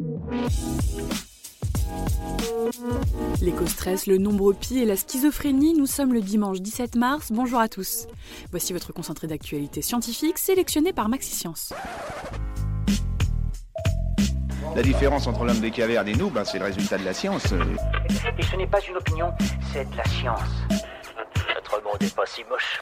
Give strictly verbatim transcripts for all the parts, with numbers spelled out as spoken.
L'éco-stress, le nombre pi et la schizophrénie, nous sommes le dimanche dix-sept mars, bonjour à tous. Voici votre concentré d'actualité scientifique sélectionné par Maxi-Science. La différence entre l'homme des cavernes et nous, ben, c'est le résultat de la science. Et ce n'est pas une opinion, c'est de la science. Notre monde n'est pas si moche.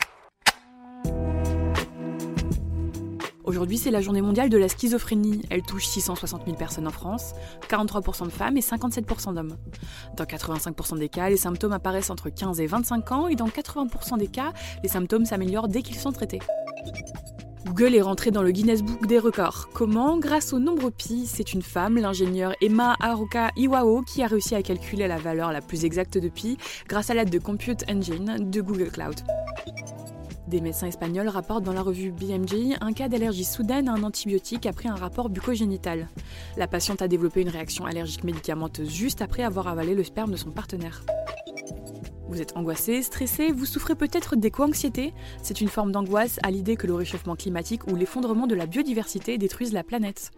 Aujourd'hui, c'est la journée mondiale de la schizophrénie. Elle touche six cent soixante mille personnes en France, quarante-trois pour cent de femmes et cinquante-sept pour cent d'hommes. Dans quatre-vingt-cinq pour cent des cas, les symptômes apparaissent entre quinze et vingt-cinq ans et dans quatre-vingts pour cent des cas, les symptômes s'améliorent dès qu'ils sont traités. Google est rentré dans le Guinness Book des records. Comment ? Grâce au nombre pi, c'est une femme, l'ingénieure Emma Haruka Iwao, qui a réussi à calculer la valeur la plus exacte de pi grâce à l'aide de Compute Engine de Google Cloud. Des médecins espagnols rapportent dans la revue B M J un cas d'allergie soudaine à un antibiotique après un rapport bucogénital. La patiente a développé une réaction allergique médicamenteuse juste après avoir avalé le sperme de son partenaire. Vous êtes angoissé, stressé, vous souffrez peut-être d'éco-anxiété ? C'est une forme d'angoisse à l'idée que le réchauffement climatique ou l'effondrement de la biodiversité détruisent la planète.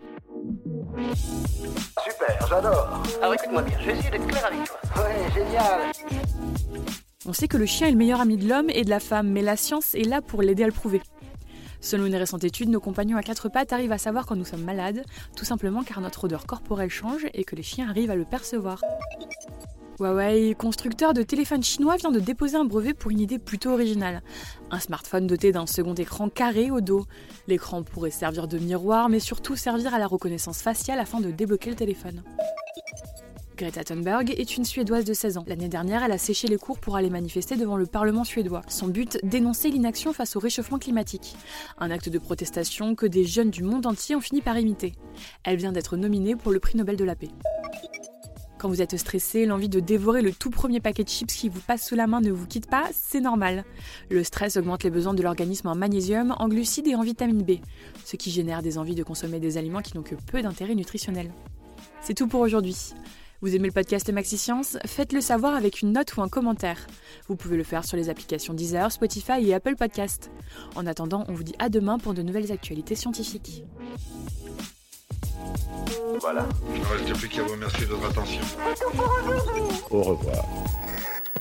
Super, j'adore. Alors écoute-moi bien, je vais essayer d'être clair avec toi. Ouais, génial. On sait que le chien est le meilleur ami de l'homme et de la femme, mais la science est là pour l'aider à le prouver. Selon une récente étude, nos compagnons à quatre pattes arrivent à savoir quand nous sommes malades, tout simplement car notre odeur corporelle change et que les chiens arrivent à le percevoir. Huawei, constructeur de téléphones chinois, vient de déposer un brevet pour une idée plutôt originale. Un smartphone doté d'un second écran carré au dos. L'écran pourrait servir de miroir, mais surtout servir à la reconnaissance faciale afin de débloquer le téléphone. Greta Thunberg est une Suédoise de seize ans. L'année dernière, elle a séché les cours pour aller manifester devant le Parlement suédois. Son but, dénoncer l'inaction face au réchauffement climatique. Un acte de protestation que des jeunes du monde entier ont fini par imiter. Elle vient d'être nominée pour le prix Nobel de la paix. Quand vous êtes stressé, l'envie de dévorer le tout premier paquet de chips qui vous passe sous la main ne vous quitte pas, c'est normal. Le stress augmente les besoins de l'organisme en magnésium, en glucides et en vitamine B, ce qui génère des envies de consommer des aliments qui n'ont que peu d'intérêt nutritionnel. C'est tout pour aujourd'hui. Vous aimez le podcast Maxi-Science ? Faites-le savoir avec une note ou un commentaire. Vous pouvez le faire sur les applications Deezer, Spotify et Apple Podcast. En attendant, on vous dit à demain pour de nouvelles actualités scientifiques. Voilà. Il ne reste plus qu'à vous remercier de votre attention. Au revoir.